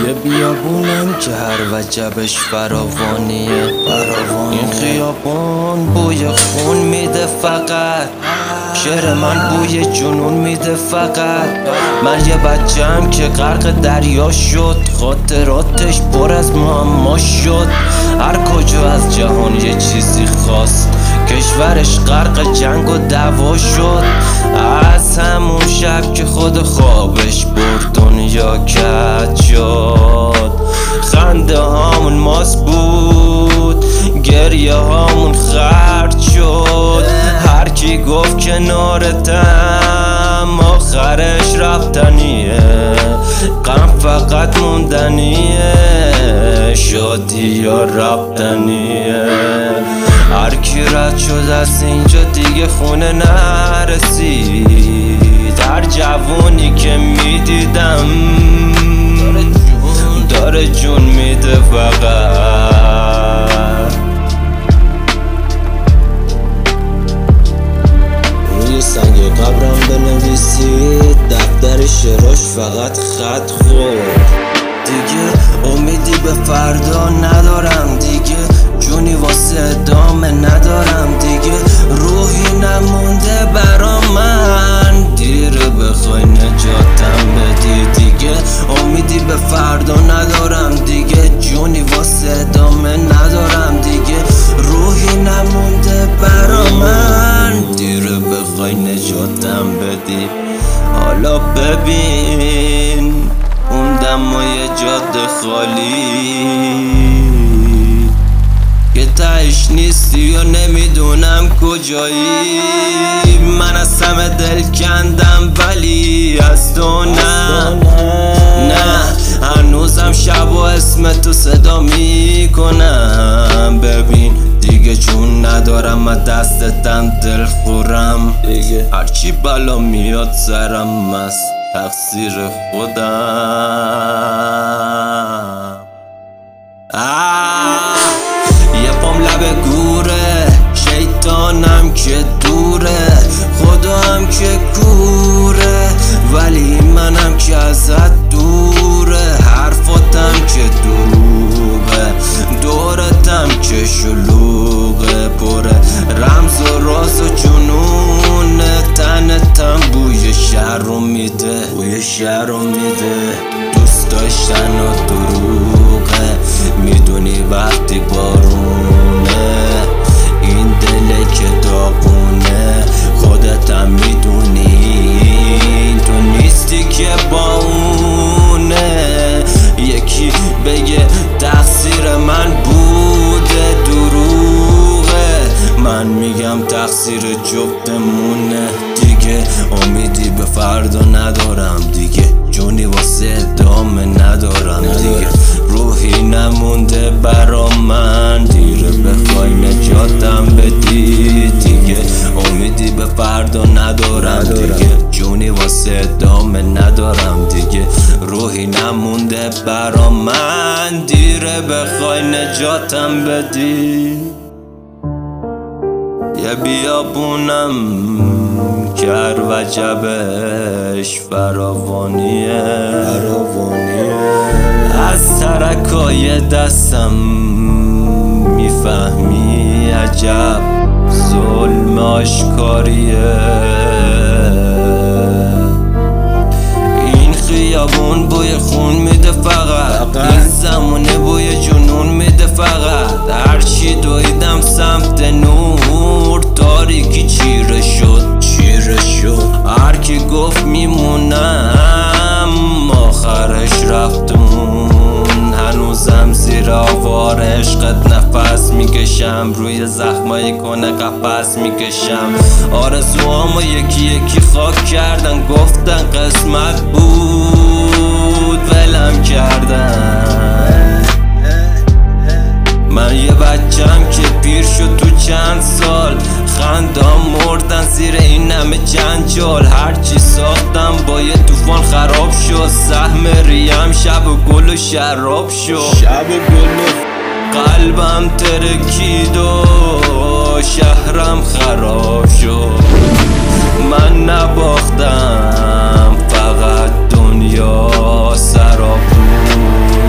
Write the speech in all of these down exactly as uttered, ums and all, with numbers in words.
یه بیابونم که هر وجبش فراوانیه فراوانی. این خیابون بوی خون میده فقط، شعر من بوی جنون میده فقط. من یه بچم که غرق دریا شد، خاطراتش پر از معما شد. هر کجا از جهان یه چیزی خواست، کشورش غرق جنگ و دعوا شد. از همون شب که خود خوابش برد دنیا کج شد. خنده هامون ماست بود، گریه هامون خرد شد. هر کی گفت کنارتم آخرش رفتنیه، غم فقط موندنیه، شادی یا رفتنیه. هر کی رد شد از اینجا دیگه خونه نرسید. هر جوونی که میدیدم داره جون میده فقط. روی سنگ قبرم بنویسید دفتر شعراش فقط خط خورد. دیگه امیدی به فردا ندارم، دیگه جونی واسه ادامه ندارم، دیگه روحی نمونده برا من. دیره بخوای نجاتم بدی، دیگه امیدی به فردا ندارم، دیگه جونی واسه ادامه ندارم، دیگه روحی نمونده برا من. دیره بخوای نجاتم بدی. حالا ببین اون دمای جاده خالی که تهش نیستی و نمیدونم کجایی. من از همه دل کندم ولی از تو نه نه. هنوزم شب و اسم تو صدا میکنم. ببین دیگه جون ندارم، از دستتم دل خورم. هرچی بلا میاد سرم از تقصیر خودم. آه یه پام لب گوره، شیطانم که دوره، خدا هم که کوره، ولی منم که ازت دوره. حرفاتم که دروغه، دورتم که شلوغه، پره رمز و راز و جنونه. تنتم بوی شهر رو میده، بوی شهر رو میده. دوست داشتن و دروغه، میدونی وقتی بارونه این دله که داغونه. خودتم میدونی تو نیستی که با اونه. یکی بگه تقصیر من بوده دروغه، من میگم تقصیر جفتمونه. دیگه امیدی به فردا ندارم، دیگه جونی واسه ادامه ندارم، دیگه روحی نمونده برا من. دیره بخوای نجاتم بدی، دیگه امیدی به فردا ندارم، دیگه جونی واسه ادامه ندارم، دیگه روحی نمونده برا من. دیره بخوای نجاتم بدی. یه بیابونم که هر وجبش فراوانیه فراوانیه. از ترکای دستم میفهمی عجب ظلم آشکاریه. این خیابون بوی خون میده فقط، این زمونه بوی جنون میده فقط. هرچی دویدم سمت نور تاریکی چیره شد چیره شد. هر کی گفت میمونم آخرش رفتون. هنوزم زیر آوار عشقت نفس میکشم، روی زخمای کنه قفس میکشم. آرزوامو یکی یکی خاک کردن، گفتن قسمت بود ولم کردن. من یه بچم که پیر شد تو چند سال، خندام مردن زیر این همه جنجال. هرچی ساختم با یه طوفان خراب شد، سهم ریم شب و گل و شراب شد. شب و گل و قلبم ترکید و شهرم خراب شد. من نباختم فقط دنیا سراب بود.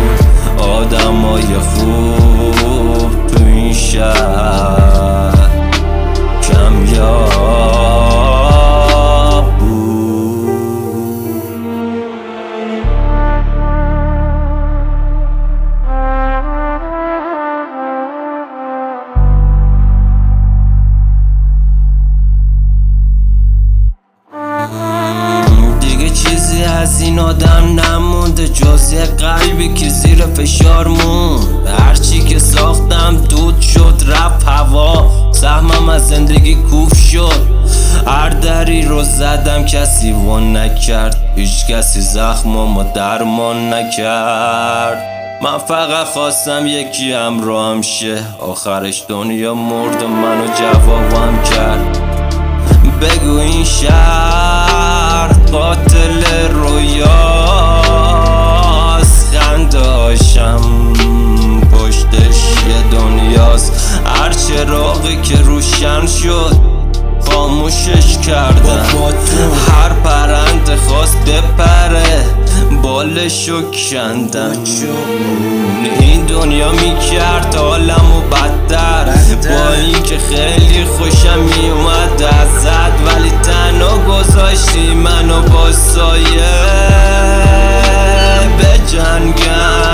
یه قلبی که زیر فشار مون، هرچی که ساختم دود شد رفت هوا، سهمم از زندگی کوف شد، هر دری رو زدم کسی ون نکرد، هیچ کسی زخممو درمان نکرد. من فقط خواستم یکی همراهم شه، آخرش دنیا مرد و منو جوابم کرد. بگو این شهر قاتل رویاست، خنداشم پشتش یه دنیاست، هر چراغی که روشن شد خاموشش کردن، هر پرنده خواست بپره بالشو کندن. این دنیا میکرد حالمو بدتر، با این که خیلی خوشم میومد ازت، ولی تنها گذاشتی منو با سایه بجنگم.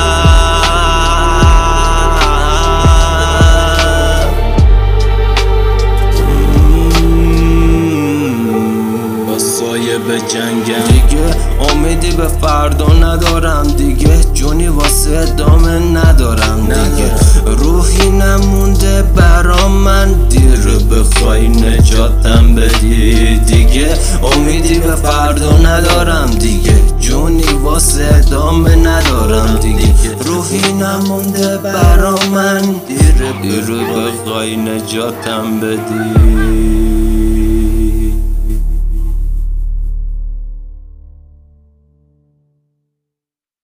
به جنگم دیگه، امیدی به فردا ندارم دیگه، جونی واسه ادامه ندارم دیگه، روحی نمونده برا من دیر بخوای نجاتم بدی دیگه، امیدی به فردا ندارم دیگه، جونی واسه ادامه ندارم دیگه، روحی نمونده برا من دیر بخوای نجاتم بدی.